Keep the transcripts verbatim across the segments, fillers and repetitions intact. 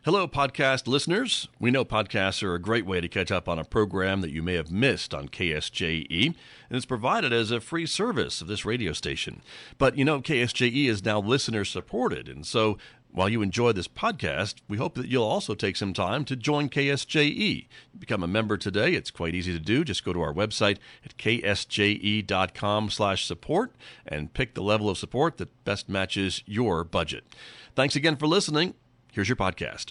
Hello, podcast listeners. We know podcasts are a great way to catch up on a program that you may have missed on K S J E, and it's provided as a free service of this radio station. But you know, K S J E is now listener supported, and so while you enjoy this podcast, we hope that you'll also take some time to join K S J E. Become a member today. It's quite easy to do. Just go to our website at k s j e dot com slash support and pick the level of support that best matches your budget. Thanks again for listening. Here's your podcast.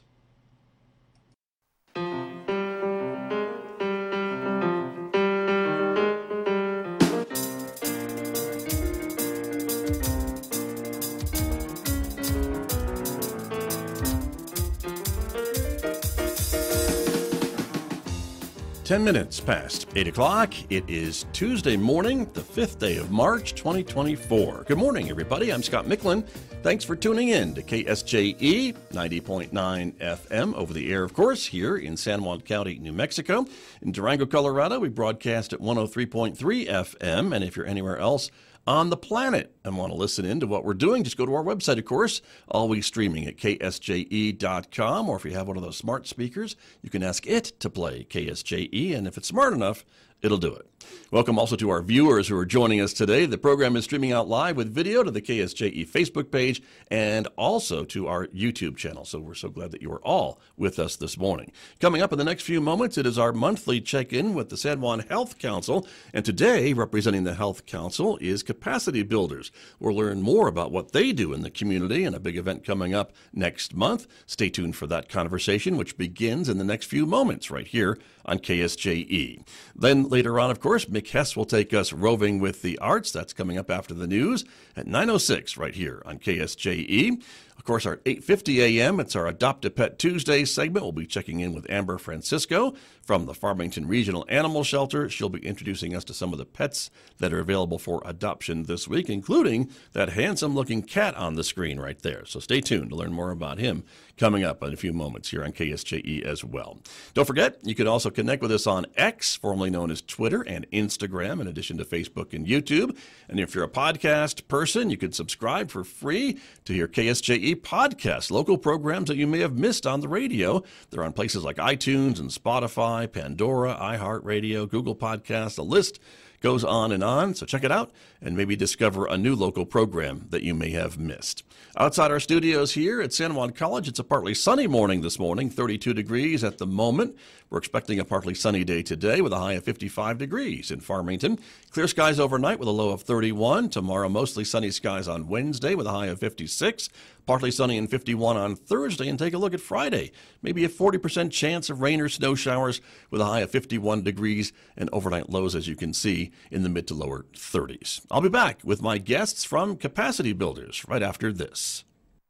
Ten minutes past eight o'clock. It is Tuesday morning, the fifth day of March, twenty twenty-four. Good morning, everybody. I'm Scott Micklin. Thanks for tuning in to K S J E, ninety point nine F M, over the air, of course, here in San Juan County, New Mexico. In Durango, Colorado, we broadcast at one oh three point three F M, and if you're anywhere else on the planet and want to listen in to what we're doing, just go to our website, of course, always streaming at k s j e dot com, or if you have one of those smart speakers, you can ask it to play K S J E, and if it's smart enough, it'll do it. Welcome also to our viewers who are joining us today. The program is streaming out live with video to the K S J E Facebook page and also to our YouTube channel. So we're so glad that you are all with us this morning. Coming up in the next few moments, it is our monthly check-in with the San Juan Health Council. And today, representing the Health Council is Capacity Builders. We'll learn more about what they do in the community and a big event coming up next month. Stay tuned for that conversation, which begins in the next few moments right here on K S J E. Then later on, of course, Mick Hess will take us roving with the arts. That's coming up after the news at nine oh six right here on K S J E. Of course, our eight fifty a m, it's our Adopt a Pet Tuesday segment. We'll be checking in with Amber Francisco from the Farmington Regional Animal Shelter. She'll be introducing us to some of the pets that are available for adoption this week, including that handsome-looking cat on the screen right there. So stay tuned to learn more about him coming up in a few moments here on K S J E as well. Don't forget, you can also connect with us on X, formerly known as Twitter, and Instagram, in addition to Facebook and YouTube. And if you're a podcast person, you can subscribe for free to your K S J E podcasts, local programs that you may have missed on the radio. They're on places like iTunes and Spotify, Pandora, iHeartRadio, Google Podcasts. The list goes on and on, so check it out and maybe discover a new local program that you may have missed. Outside our studios here at San Juan College, it's a partly sunny morning this morning, thirty-two degrees at the moment. We're expecting a partly sunny day today with a high of fifty-five degrees in Farmington. Clear skies overnight with a low of thirty-one. Tomorrow, mostly sunny skies on Wednesday with a high of fifty-six. Partly sunny and fifty-one on Thursday. And take a look at Friday. Maybe a forty percent chance of rain or snow showers with a high of fifty-one degrees and overnight lows, as you can see, in the mid to lower thirties. I'll be back with my guests from Capacity Builders right after this.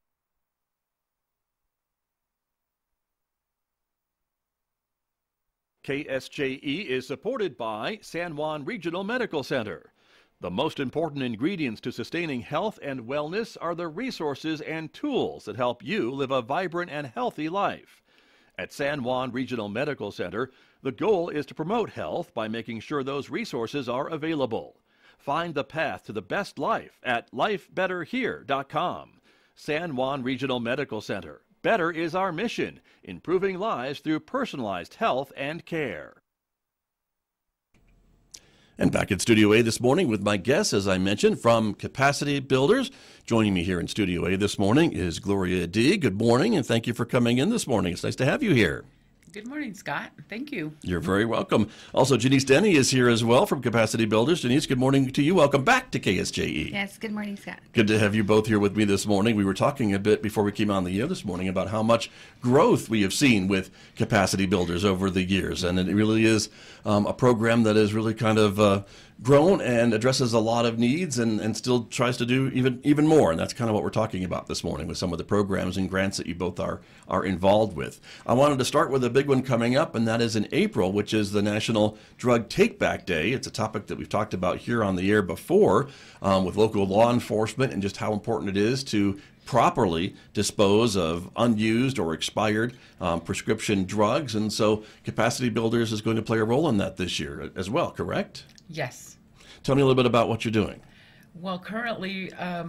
K S J E is supported by San Juan Regional Medical Center. The most important ingredients to sustaining health and wellness are the resources and tools that help you live a vibrant and healthy life. At San Juan Regional Medical Center, the goal is to promote health by making sure those resources are available. Find the path to the best life at life better here dot com. San Juan Regional Medical Center. Better is our mission, improving lives through personalized health and care. And back in Studio A this morning with my guests, as I mentioned, from Capacity Builders. Joining me here in Studio A this morning is Gloria D. Good morning, and thank you for coming in this morning. It's nice to have you here. Good morning, Scott. Thank you. You're very welcome. Also, Janice Denny is here as well from Capacity Builders. Janice, good morning to you. Welcome back to K S J E. Yes, good morning, Scott. Good to have you both here with me this morning. We were talking a bit before we came on the air this morning about how much growth we have seen with Capacity Builders over the years. And it really is um, a program that has really kind of uh, grown and addresses a lot of needs and, and still tries to do even even more. And that's kind of what we're talking about this morning with some of the programs and grants that you both are, are involved with. I wanted to start with a big one coming up, and that is in April, which is the National Drug Take-Back Day. It's a topic that we've talked about here on the air before um, with local law enforcement and just how important it is to properly dispose of unused or expired um, prescription drugs. And so Capacity Builders is going to play a role in that this year as well, correct? Yes. Tell me a little bit about what you're doing. Well, currently, um,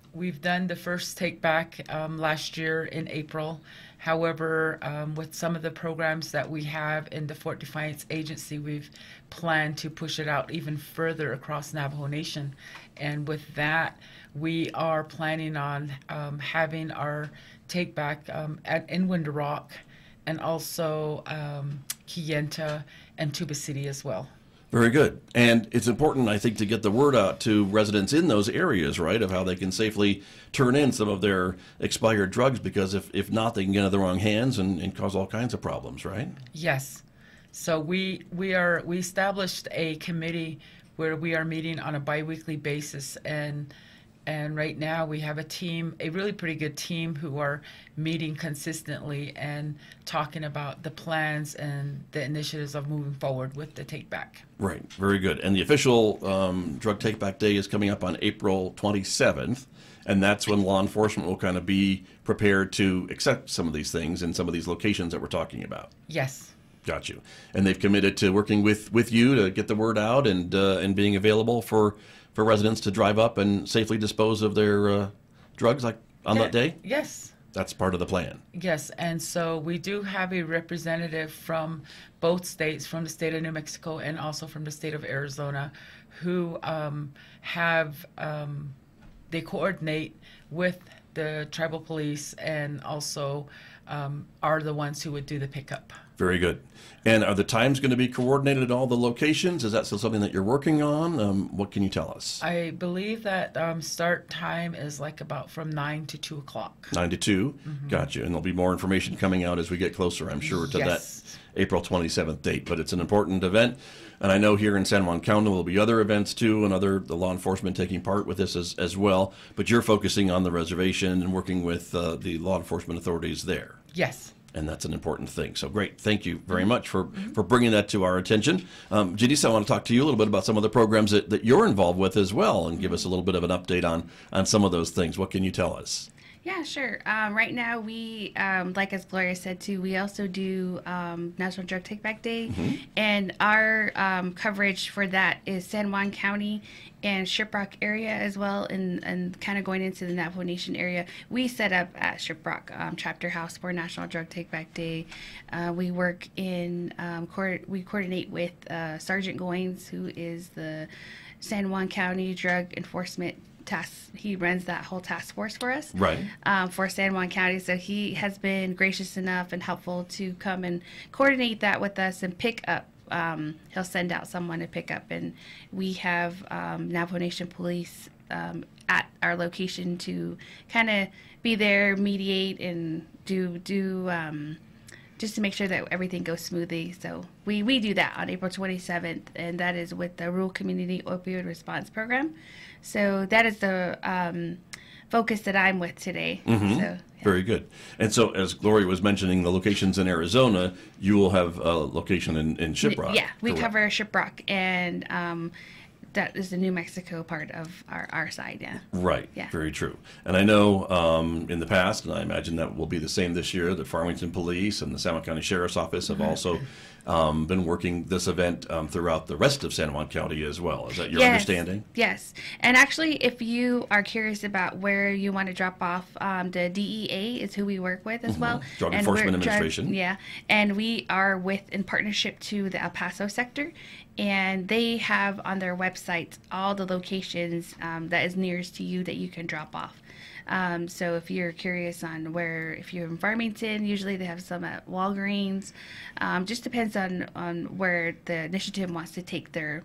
we've done the first take back um, last year in April. However, um, with some of the programs that we have in the Fort Defiance Agency, we've planned to push it out even further across Navajo Nation. And with that, we are planning on um, having our take back um, at in Window Rock, and also um, Kayenta and Tuba City as well. Very good. And it's important, I think, to get the word out to residents in those areas, right, of how they can safely turn in some of their expired drugs, because if, if not, they can get into the wrong hands and, and cause all kinds of problems, right? Yes. So we we are we established a committee where we are meeting on a biweekly basis, and and right now we have a team, a really pretty good team, who are meeting consistently and talking about the plans and the initiatives of moving forward with the take back. Right. Very good. And the official um, drug take back day is coming up on April twenty-seventh. And that's when law enforcement will kind of be prepared to accept some of these things in some of these locations that we're talking about. Yes. Got you. And they've committed to working with, with you to get the word out and uh, and being available for, for residents to drive up and safely dispose of their uh, drugs like on Yeah. that day? Yes. That's part of the plan. Yes, and so we do have a representative from both states, from the state of New Mexico and also from the state of Arizona, who um, have, um, they coordinate with the tribal police and also um, are the ones who would do the pickup. Very good. And are the times going to be coordinated at all the locations? Is that still something that you're working on? Um, what can you tell us? I believe that um, start time is like about from nine to two o'clock. Nine to two. Mm-hmm. Got you. And there'll be more information coming out as we get closer, I'm sure, to Yes. that April twenty-seventh date. But it's an important event. And I know here in San Juan County there'll be other events too, and other the law enforcement taking part with this as, as well. But you're focusing on the reservation and working with uh, the law enforcement authorities there. Yes. And that's an important thing. So great. Thank you very much for, for bringing that to our attention. Um, Janice, I want to talk to you a little bit about some of the programs that, that you're involved with as well, and give us a little bit of an update on, on some of those things. What can you tell us? Yeah, sure. Um, right now, we, um, like as Gloria said too, we also do um, National Drug Take Back Day, Mm-hmm. and our um, coverage for that is San Juan County and Shiprock area as well, and, and kind of going into the Navajo Nation area. We set up at Shiprock um, Chapter House for National Drug Take Back Day. Uh, we work in, um, co- we coordinate with uh, Sergeant Goins, who is the San Juan County Drug Enforcement task. He runs that whole task force for us. Right. Um, for San Juan County. So he has been gracious enough and helpful to come and coordinate that with us and pick up. Um, he'll send out someone to pick up, and we have um, Navajo Nation Police um, at our location to kind of be there, mediate, and do do um, just to make sure that everything goes smoothly. So we, we do that on April twenty-seventh, and that is with the Rural Community Opioid Response Program. So that is the um, focus that I'm with today. Mm-hmm. So, yeah. Very good. And so, as Gloria was mentioning, the locations in Arizona, you will have a location in, in Shiprock. Yeah, we correct? cover Shiprock, and um, that is the New Mexico part of our, our side, yeah. Right. Yeah. Very true. And I know um, in the past, and I imagine that will be the same this year, the Farmington Police and the San Juan County Sheriff's Office have also um, been working this event um, throughout the rest of San Juan County as well. Is that your Yes, understanding? Yes. And actually, if you are curious about where you want to drop off, um, the D E A is who we work with as well. Drug And Enforcement we're- Administration. Drug, yeah. And we are with, in partnership to the El Paso sector. And they have on their website all the locations um, that is nearest to you that you can drop off. Um, so if you're curious on where, if you're in Farmington, usually they have some at Walgreens. Um, just depends on, on where the initiative wants to take their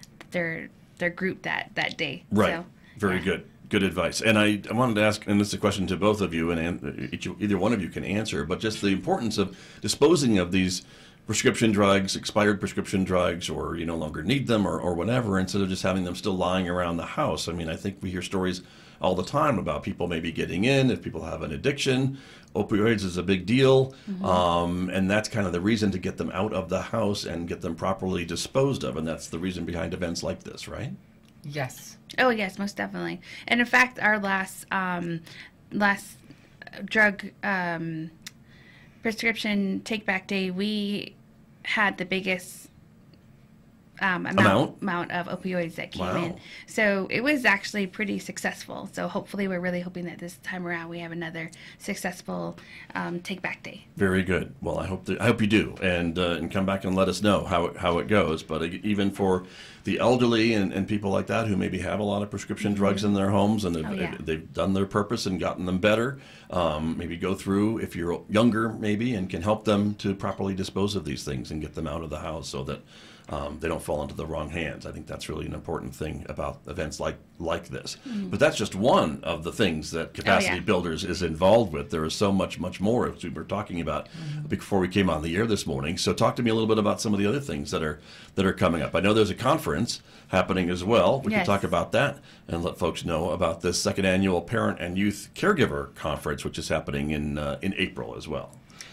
their their group that, that day. Right. So, Very yeah. good. Good advice. And I, I wanted to ask, and this is a question to both of you, and an- each, either one of you can answer, but just the importance of disposing of these prescription drugs, expired prescription drugs, or you no longer need them, or, or whatever, instead of just having them still lying around the house. I mean, I think we hear stories all the time about people maybe getting in, if people have an addiction. Opioids is a big deal, Mm-hmm. um, and that's kind of the reason to get them out of the house and get them properly disposed of, and that's the reason behind events like this, right? Yes. Oh yes, most definitely. And in fact, our last um, last drug um, prescription take back day, we had the biggest um, amount, Amount? amount of opioids that came Wow. in. So it was actually pretty successful. So hopefully we're really hoping that this time around we have another successful um, Take Back Day. Very good. Well, I hope that, I hope you do, and uh, and come back and let us know how it, how it goes. But even for the elderly and, and people like that who maybe have a lot of prescription drugs in their homes and they've, Oh, yeah. they've done their purpose and gotten them better, um, maybe go through, if you're younger maybe, and can help them to properly dispose of these things and get them out of the house so that um, they don't fall into the wrong hands. I think that's really an important thing about events like like this. Mm-hmm. But that's just one of the things that Capacity Oh, yeah. Builders is involved with. There is so much, much more, as we were talking about mm-hmm. before we came on the air this morning. So talk to me a little bit about some of the other things that are that are coming up. I know there's a conference happening as well. We Yes. can talk about that and let folks know about this second annual Parent and Youth Caregiver Conference, which is happening in uh, in April as well.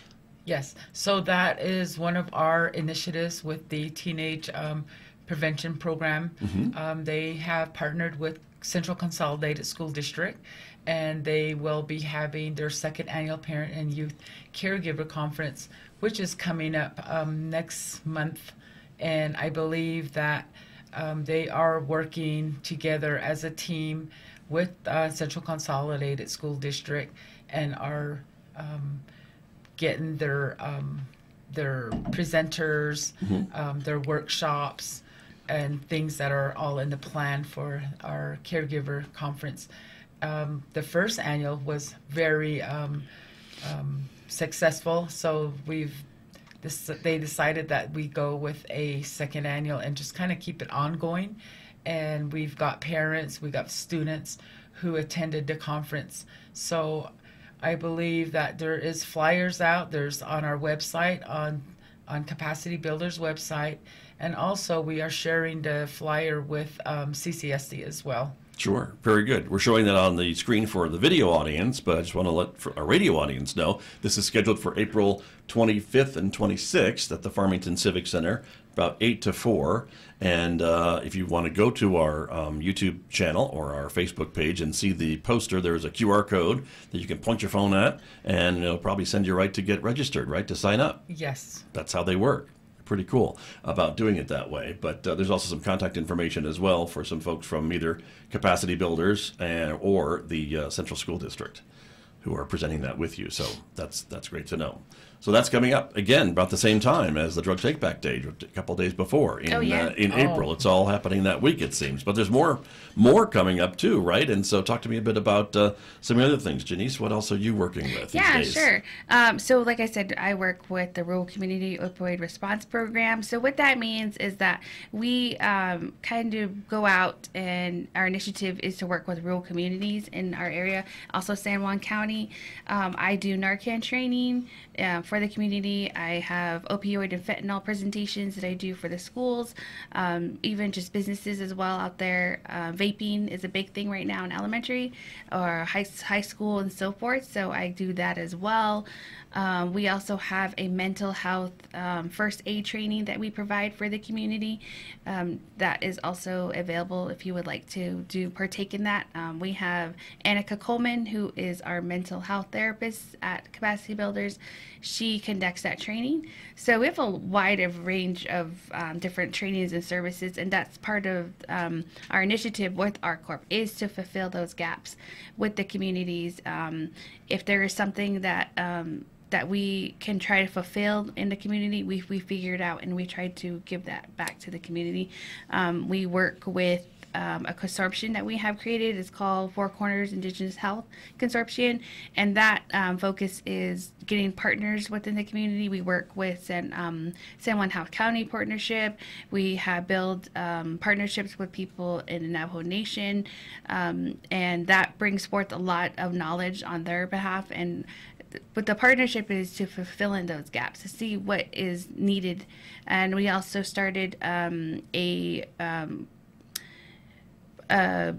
Yes, so that is one of our initiatives with the Teenage um, Prevention Program. Mm-hmm. Um, they have partnered with Central Consolidated School District, and they will be having their second annual Parent and Youth Caregiver Conference, which is coming up um, next month. And I believe that um, they are working together as a team with uh, Central Consolidated School District and are um, getting their um, their presenters, Mm-hmm. um, their workshops, and things that are all in the plan for our caregiver conference. Um, the first annual was very um, um, successful, so we've this, they decided that we go with a second annual and just kind of keep it ongoing. And we've got parents, we got students who attended the conference. So I believe that there is flyers out. There's on our website, on on Capacity Builders website, and also we are sharing the flyer with um, C C S D as well. Sure. Very good. We're showing that on the screen for the video audience, but I just want to let for our radio audience know this is scheduled for April twenty-fifth and twenty-sixth at the Farmington Civic Center, about eight to four. And uh, if you want to go to our um, YouTube channel or our Facebook page and see the poster, there's a Q R code that you can point your phone at, and it'll probably send you right to get registered, right, to sign up. Yes. That's how they work. Pretty cool about doing it that way. But uh, there's also some contact information as well for some folks from either Capacity Builders and, or the uh, Central School District who are presenting that with you. So that's that's great to know. So that's coming up again about the same time as the Drug Take Back Day, a couple of days before in Oh, yeah. uh, in Oh. April. It's all happening that week, it seems. But there's more more coming up too, right? And so talk to me a bit about uh, some other things. Janice, what else are you working with these Yeah, days? sure. Um, so, like I said, I work with the Rural Community Opioid Response Program. So, what that means is that we um, kind of go out, and our initiative is to work with rural communities in our area, also San Juan County. Um, I do Narcan training uh, for the community. I have opioid and fentanyl presentations that I do for the schools, um, even just businesses as well out there. Uh, vaping is a big thing right now in elementary or high, high school and so forth. So I do that as well. Um, we also have a mental health um, first aid training that we provide for the community. Um, that is also available if you would like to do partake in that. Um, we have Annika Coleman, who is our mental health therapist at Capacity Builders. She conducts that training. So we have a wide of range of um, different trainings and services, and that's part of um, our initiative with R Corp is to fulfill those gaps with the communities. Um, if there is something that um, that we can try to fulfill in the community, we we figure it out and we try to give that back to the community. Um, we work with um, a consortium that we have created. It's called Four Corners Indigenous Health Consortium, and that um, focus is getting partners within the community. We work with San, um, San Juan Health County Partnership. We have built um, partnerships with people in the Navajo Nation, um, and that brings forth a lot of knowledge on their behalf. And but the partnership is to fulfill in those gaps, to see what is needed. And we also started um, a, um, a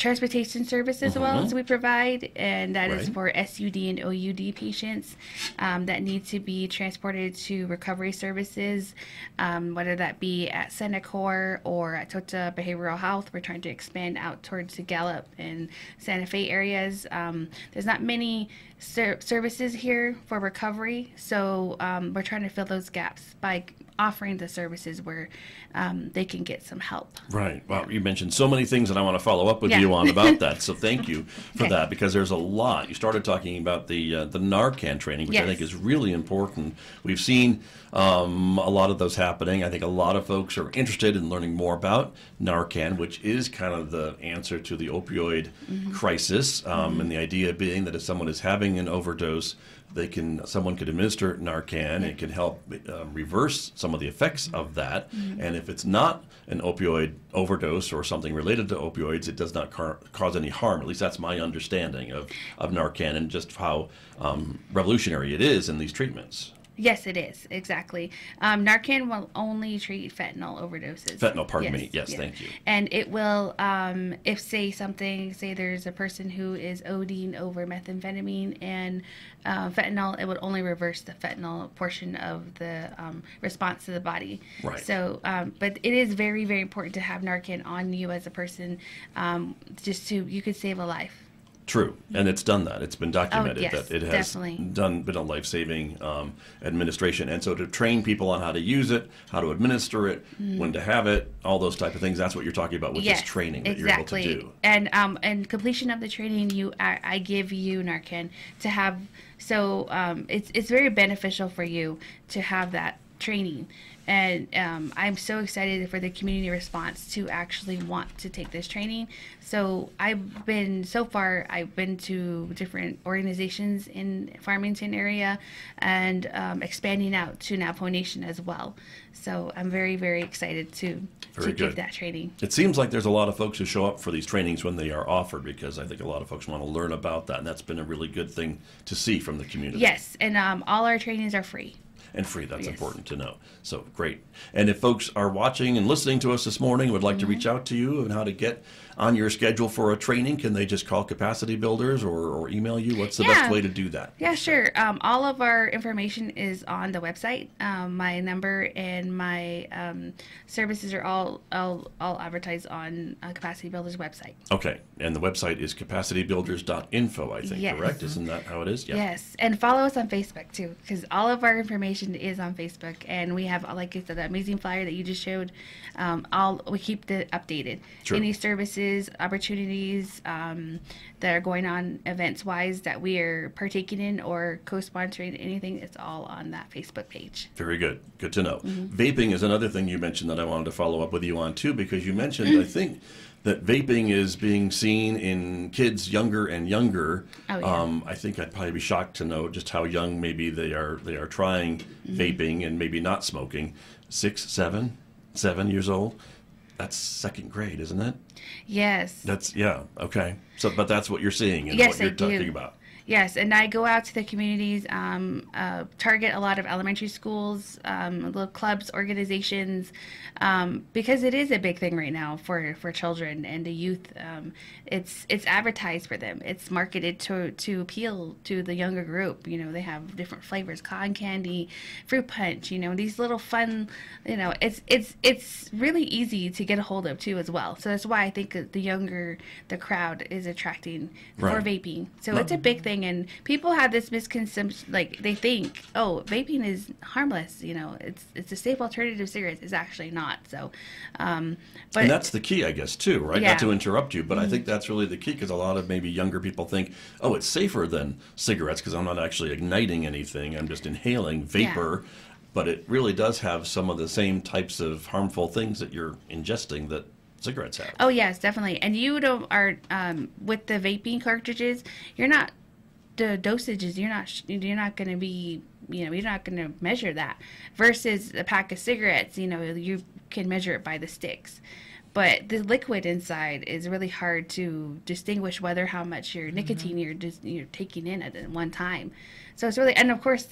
transportation service as well as we provide, and that is Right. for S U D and O U D patients um, that need to be transported to recovery services, um, whether that be at Senacor or at Tota Behavioral Health. We're trying to expand out towards the Gallup and Santa Fe areas. Um, there's not many ser- services here for recovery, so um, we're trying to fill those gaps by offering the services where um, they can get some help. Right. Well, you mentioned so many things that I want to follow up with Yeah. you on about that. So thank you for Okay. that, because there's a lot. You started talking about the uh, the Narcan training, which I Yes. think is really important. We've seen um, a lot of those happening. I think a lot of folks are interested in learning more about Narcan, which is kind of the answer to the opioid Mm-hmm. crisis, um, and the idea being that if someone is having an overdose, they can someone could administer Narcan and it can help um, reverse some of the effects of that. And if it's not an opioid overdose or something related to opioids, it does not car- cause any harm. At least that's my understanding of, of Narcan and just how um, revolutionary it is in these treatments. Yes, it is. Exactly. Um, Narcan will only treat fentanyl overdoses. Fentanyl, pardon me. Yes, thank you. And it will, um, if say something, say there's a person who is ODing over methamphetamine and uh, fentanyl, it would only reverse the fentanyl portion of the um, response to the body. Right. So, um, but it is very, very important to have Narcan on you as a person, um, just to, you could save a life. True, and it's done that. It's been documented Oh, yes, that it has definitely. done been a life-saving um, administration. And so to train people on how to use it, how to administer it, when to have it, all those type of things, that's what you're talking about with this training that exactly. you're able to do. And um, and completion of the training, you I, I give you Narcan to have. So um, it's it's very beneficial for you to have that training. And um, I'm so excited for the community response to actually want to take this training. So I've been, so far, I've been to different organizations in Farmington area and um, expanding out to Navajo Nation as well. So I'm very, very excited to, Very to give good. that training. It seems like there's a lot of folks who show up for these trainings when they are offered, because I think a lot of folks want to learn about that, and that's been a really good thing to see from the community. Yes, and um, all our trainings are free. And free, that's Yes. important to know. So great. And if folks are watching and listening to us this morning, would like to Mm-hmm. reach out to you and how to get on your schedule for a training, can they just call Capacity Builders or, or email you? What's the Yeah. best way to do that? Yeah, sure. Um, all of our information is on the website. Um, my number and my um, services are all, all all advertised on uh, Capacity Builders website. Okay. And the website is capacity builders dot info, I think, Yes. correct? Isn't that how it is? Yeah. Yes, and follow us on Facebook too, because all of our information is on Facebook, and we have, like I said, the amazing flyer that you just showed. Um, all we keep it updated. Sure. Any services, opportunities um, that are going on events wise that we are partaking in or co-sponsoring, anything, it's all on that Facebook page. Very good. Good to know. Mm-hmm. Vaping is another thing you mentioned that I wanted to follow up with you on too, because you mentioned, I think, that vaping is being seen in kids younger and younger. Oh, yeah. um, I think I'd probably be shocked to know just how young maybe they are they are trying Mm-hmm. vaping and maybe not smoking. Six, seven, seven years old. That's second grade, isn't it? Yes. That's yeah. Okay. So, but that's what you're seeing and Yes, what you're I do. talking about. Yes, and I go out to the communities, um, uh, target a lot of elementary schools, um, little clubs, organizations, um, because it is a big thing right now for, for children and the youth. Um, it's it's advertised for them. It's marketed to to appeal to the younger group. You know, they have different flavors: cotton candy, fruit punch. You know, these little fun. You know, it's it's it's really easy to get a hold of too as well. So that's why I think that the younger the crowd is attracting for Right. vaping. So it's a big thing. And people have this misconception, like they think, oh, vaping is harmless. You know, it's it's a safe alternative to cigarettes. It's actually not. So, um, but And that's the key, I guess, too, right? Yeah. Not to interrupt you, but I think that's really the key, because a lot of maybe younger people think, oh, it's safer than cigarettes because I'm not actually igniting anything. I'm just inhaling vapor. But it really does have some of the same types of harmful things that you're ingesting that cigarettes have. oh yes, definitely. And you don't are um, with the vaping cartridges. You're not the dosages. You're not sh- you're not going to be. You know, you're not going to measure that. Versus a pack of cigarettes, you know, you can measure it by the sticks. But the liquid inside is really hard to distinguish whether how much your nicotine you're just you're taking in at one time. So it's really, and of course the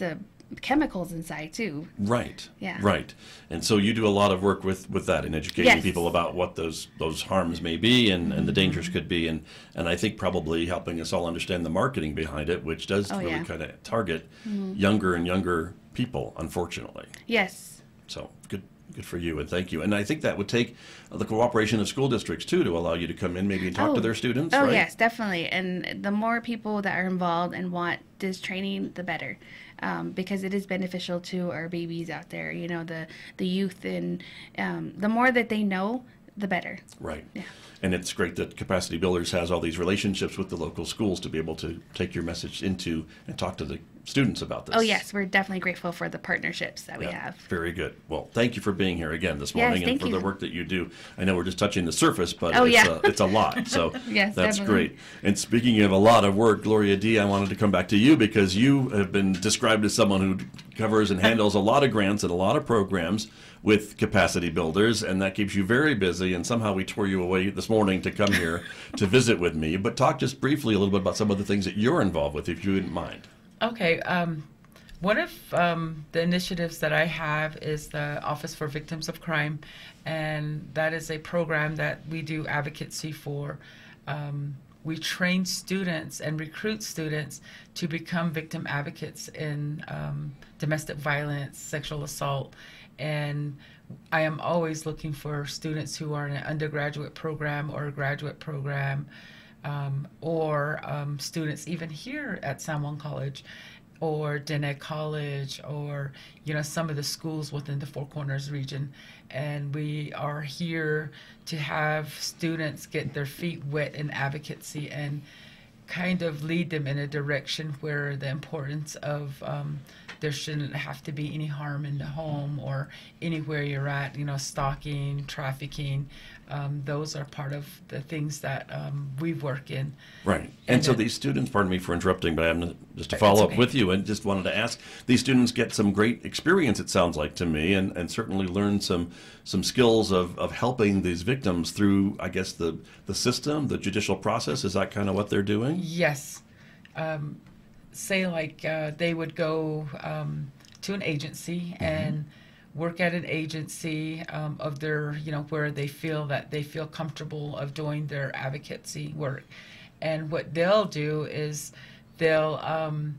chemicals inside too. Right. Yeah. Right. And so you do a lot of work with, with that in educating Yes. people about what those those harms may be and, and the dangers could be, and, and I think probably helping us all understand the marketing behind it, which does Oh, really yeah. kind of target younger and younger people, unfortunately. Yes. So good. Good for you, and thank you. And I think that would take the cooperation of school districts, too, to allow you to come in maybe and talk to their students, Oh, right? yes, definitely. And the more people that are involved and want this training, the better. Um, because it is beneficial to our babies out there, you know, the, the youth. And um, the more that they know, the better. Right. Yeah. And it's great that Capacity Builders has all these relationships with the local schools to be able to take your message into and talk to the students about this. Oh, yes, we're definitely grateful for the partnerships that we Yeah, have. very good. Well, thank you for being here again this Yes, morning and thank for the you. work that you do. I know we're just touching the surface, but Oh, it's, yeah. a, it's a lot. So Yes, that's definitely. great. And speaking of a lot of work, Gloria D., I wanted to come back to you because you have been described as someone who covers and handles a lot of grants and a lot of programs with Capacity Builders, and that keeps you very busy, and somehow we tore you away this morning to come here to visit with me. But talk just briefly a little bit about some of the things that you're involved with, if you wouldn't mind. Okay. Um, one of um, the initiatives that I have is the Office for Victims of Crime, and that is a program that we do advocacy for. Um, we train students and recruit students to become victim advocates in um, domestic violence, sexual assault, and I am always looking for students who are in an undergraduate program or a graduate program, um, or um, students even here at San Juan College or Dene College, or you know, some of the schools within the Four Corners region. And we are here to have students get their feet wet in advocacy and kind of lead them in a direction where the importance of um, there shouldn't have to be any harm in the home or anywhere you're at, you know, stalking, trafficking. Um, those are part of the things that um, we work in. Right. And, And so then- these students, pardon me for interrupting, but I'm just to That's follow up okay. with you and just wanted to ask, these students get some great experience, it sounds like to me, and, and certainly learn some some skills of, of helping these victims through, I guess, the, the system, the judicial process. Is that kind of what they're doing? Yes. Um, say like uh, they would go um, to an agency and work at an agency um, of their, you know, where they feel that they feel comfortable of doing their advocacy work. And what they'll do is they'll um,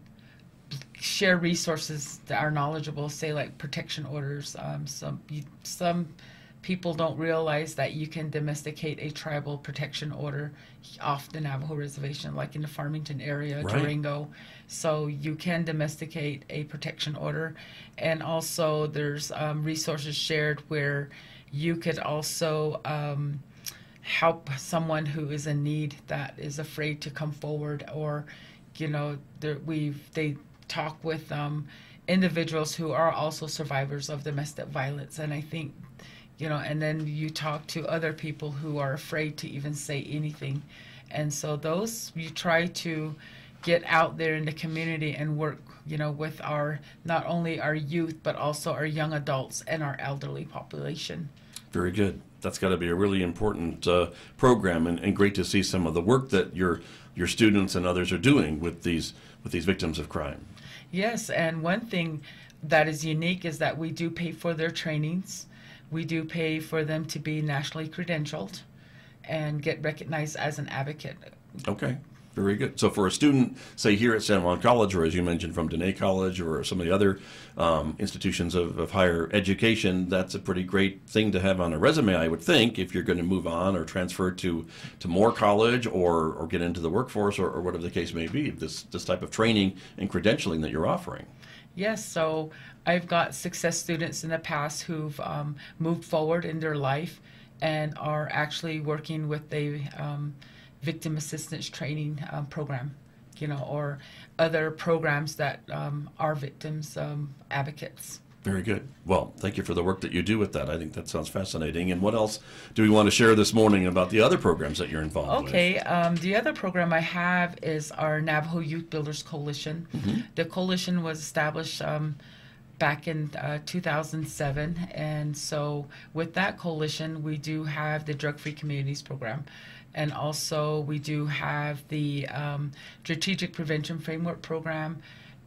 share resources that are knowledgeable, say like protection orders. Um, some you, some people don't realize that you can domesticate a tribal protection order off the Navajo reservation, like in the Farmington area, Right. Durango. So you can domesticate a protection order. And also there's um, resources shared where you could also um, help someone who is in need that is afraid to come forward, or, you know, there, we've, they talk with um, individuals who are also survivors of domestic violence. And I think, you know, and then you talk to other people who are afraid to even say anything. And so those, you try to get out there in the community and work, you know, with our, not only our youth, but also our young adults and our elderly population. Very good. That's got to be a really important uh, program, and, and great to see some of the work that your your students and others are doing with these with these victims of crime. Yes, and one thing that is unique is that we do pay for their trainings. We do pay for them to be nationally credentialed and get recognized as an advocate. Okay, very good. So for a student, say here at San Juan College, or as you mentioned from Dene College or some of the other um, institutions of, of higher education, that's a pretty great thing to have on a resume, I would think, if you're going to move on or transfer to, to more college or, or get into the workforce, or, or whatever the case may be, this, this type of training and credentialing that you're offering. Yes, so I've got success students in the past who've um, moved forward in their life and are actually working with a um, victim assistance training um, program, you know, or other programs that um, are victims um, advocates. Very good. Well, thank you for the work that you do with that. I think that sounds fascinating. And what else do we want to share this morning about the other programs that you're involved with? Okay, um, the other program I have is our Navajo Youth Builders Coalition. Mm-hmm. The coalition was established um, back in uh, two thousand seven, and so with that coalition, we do have the Drug Free Communities program, and also we do have the um, Strategic Prevention Framework program,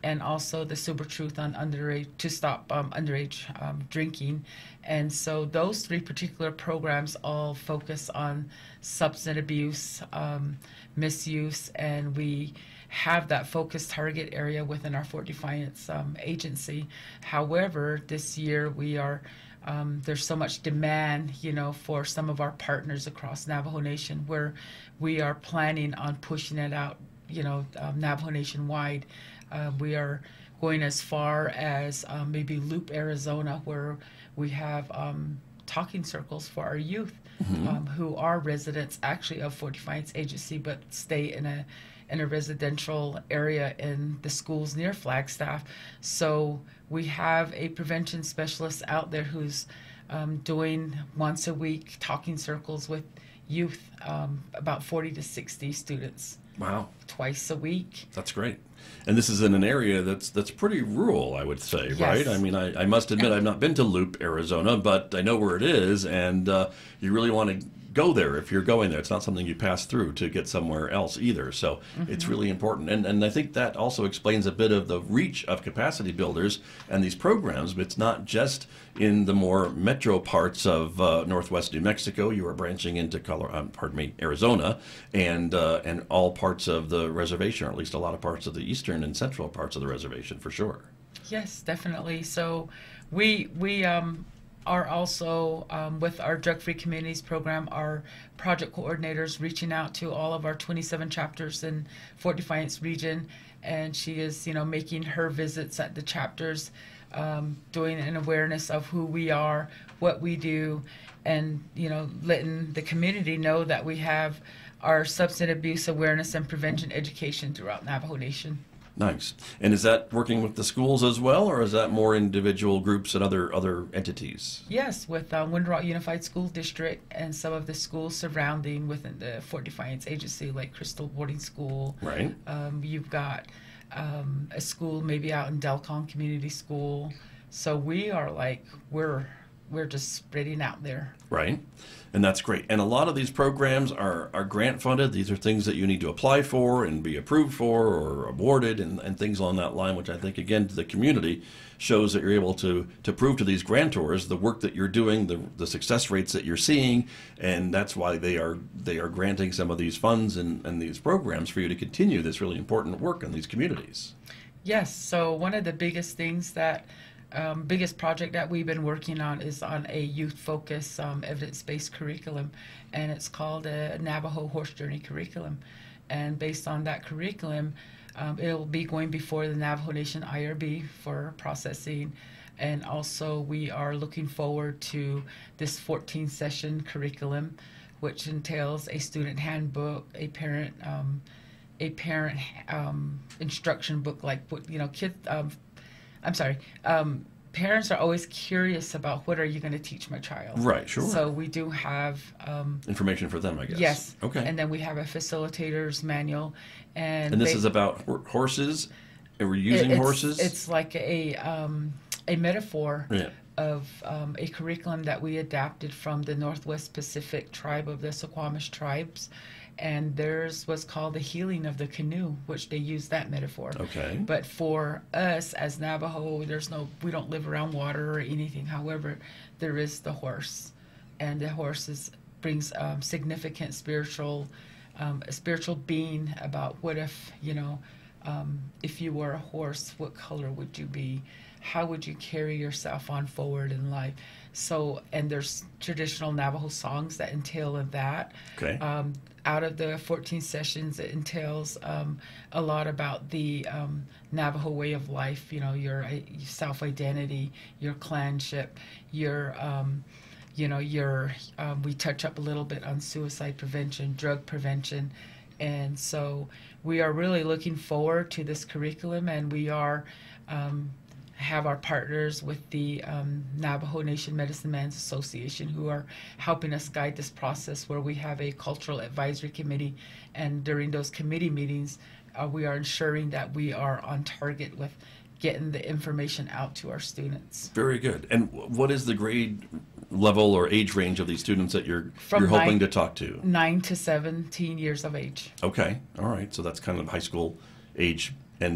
and also the Super Truth on underage to stop um, underage um, drinking. And so those three particular programs all focus on substance abuse, um, misuse, and we have that focused target area within our Fort Defiance um, agency. However, this year we are Um, there's so much demand, you know, for some of our partners across Navajo Nation, where we are planning on pushing it out, you know, um, Navajo Nation wide. Uh, we are going as far as um, maybe Loop, Arizona, where we have um, talking circles for our youth, mm-hmm. um, who are residents actually of Fort Defiance Agency, but stay in a in a residential area in the schools near Flagstaff. So we have a prevention specialist out there who's um, doing once a week talking circles with youth, um, about forty to sixty students. Wow. Twice a week. That's great. And this is in an area that's that's pretty rural, I would say, Yes. right? I mean, I, I must admit I've not been to Loop, Arizona, but I know where it is, and uh, you really want to go there if you're going there. It's not something you pass through to get somewhere else either. So mm-hmm. it's really important. And and I think that also explains a bit of the reach of capacity builders and these programs. But it's not just in the more metro parts of uh, northwest New Mexico. You are branching into Colorado, um, pardon me, Arizona, and uh, and all parts of the reservation, or at least a lot of parts of the eastern and central parts of the reservation for sure. Yes, definitely. So we we um are also, um, with our Drug-Free Communities program, our project coordinators reaching out to all of our twenty-seven chapters in Fort Defiance region, and she is, you know, making her visits at the chapters, um, doing an awareness of who we are, what we do, and, you know, letting the community know that we have our substance abuse awareness and prevention education throughout Navajo Nation. Nice. And is that working with the schools as well, or is that more individual groups and other other entities? Yes, with uh, Window Rock Unified School District and some of the schools surrounding within the Fort Defiance Agency, like Crystal Boarding School. Right. Um, you've got um, a school maybe out in Delcon Community School. So we are like, we're we're just spreading out there. Right. And that's great. And a lot of these programs are, are grant funded. These are things that you need to apply for and be approved for or awarded and, and things along that line, which I think, again, to the community shows that you're able to, to prove to these grantors the work that you're doing, the, the success rates that you're seeing, and that's why they are they are granting some of these funds and, and these programs for you to continue this really important work in these communities. Yes. So one of the biggest things that Um, biggest project that we've been working on is on a youth-focused um, evidence-based curriculum, and it's called a Navajo Horse Journey Curriculum. And based on that curriculum, um, it'll be going before the Navajo Nation I R B for processing. And also we are looking forward to this fourteen session curriculum, which entails a student handbook, a parent um, a parent um, instruction book, like what, you know, kids, um, I'm sorry, um, parents are always curious about what are you going to teach my child. Right, sure. So we do have um, information for them, I guess. Yes. Okay. And then we have a facilitator's manual, and and this they, is about ho- horses. And we're using it's, horses. It's like a um, a metaphor yeah. of um, a curriculum that we adapted from the Northwest Pacific tribe of the Suquamish tribes. And theirs was called the healing of the canoe, which they use that metaphor. Okay. But for us as Navajo, there's no, we don't live around water or anything. However, there is the horse, and the horse is, brings um, significant spiritual, um, a spiritual being about what if, you know, um, if you were a horse, what color would you be? How would you carry yourself on forward in life? So, and there's traditional Navajo songs that entail of that. Okay. Um, out of the fourteen sessions, it entails um, a lot about the um, Navajo way of life, you know, your, uh, self-identity, your clanship, your, um, you know, your, um, we touch up a little bit on suicide prevention, drug prevention. And so we are really looking forward to this curriculum, and we are um, have our partners with the um, Navajo Nation Medicine Men's Association, who are helping us guide this process, where we have a cultural advisory committee, and during those committee meetings uh, we are ensuring that we are on target with getting the information out to our students. Very good. And what is the grade level or age range of these students that you're From you're hoping nine, to talk to? nine to seventeen years of age. Okay. All right. So that's kind of high school age, and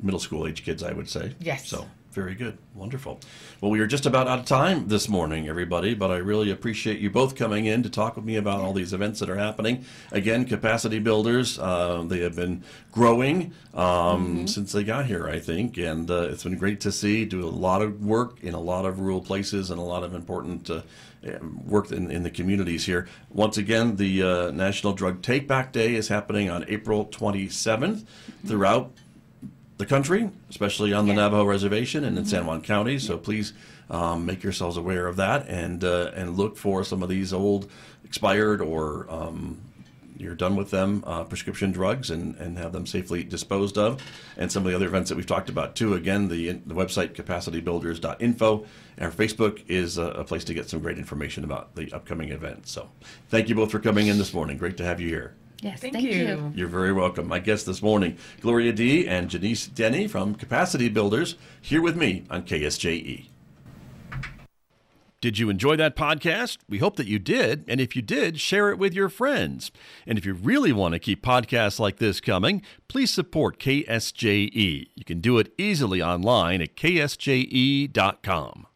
middle school age kids, I would say. Yes. So very good. Wonderful. Well, we are just about out of time this morning, everybody, but I really appreciate you both coming in to talk with me about all these events that are happening. Again, Capacity Builders, uh, they have been growing um, mm-hmm. since they got here, I think, and uh, it's been great to see. Do a lot of work in a lot of rural places and a lot of important uh, work in, in the communities here. Once again, the uh, National Drug Take Back Day is happening on April twenty-seventh mm-hmm. throughout the country, especially on the yeah. Navajo Reservation and in mm-hmm. San Juan County. So please um, make yourselves aware of that and uh, and look for some of these old, expired, or um, you're done with them, uh, prescription drugs, and, and have them safely disposed of. And some of the other events that we've talked about too. Again, the the website capacity builders dot info. Our Facebook is a, a place to get some great information about the upcoming events. So thank you both for coming in this morning. Great to have you here. Yes, thank, thank you. you. You're very welcome. My guests this morning, Gloria D. and Janice Denny from Capacity Builders, here with me on K S J E. Did you enjoy that podcast? We hope that you did. And if you did, share it with your friends. And if you really want to keep podcasts like this coming, please support K S J E. You can do it easily online at K S J E dot com.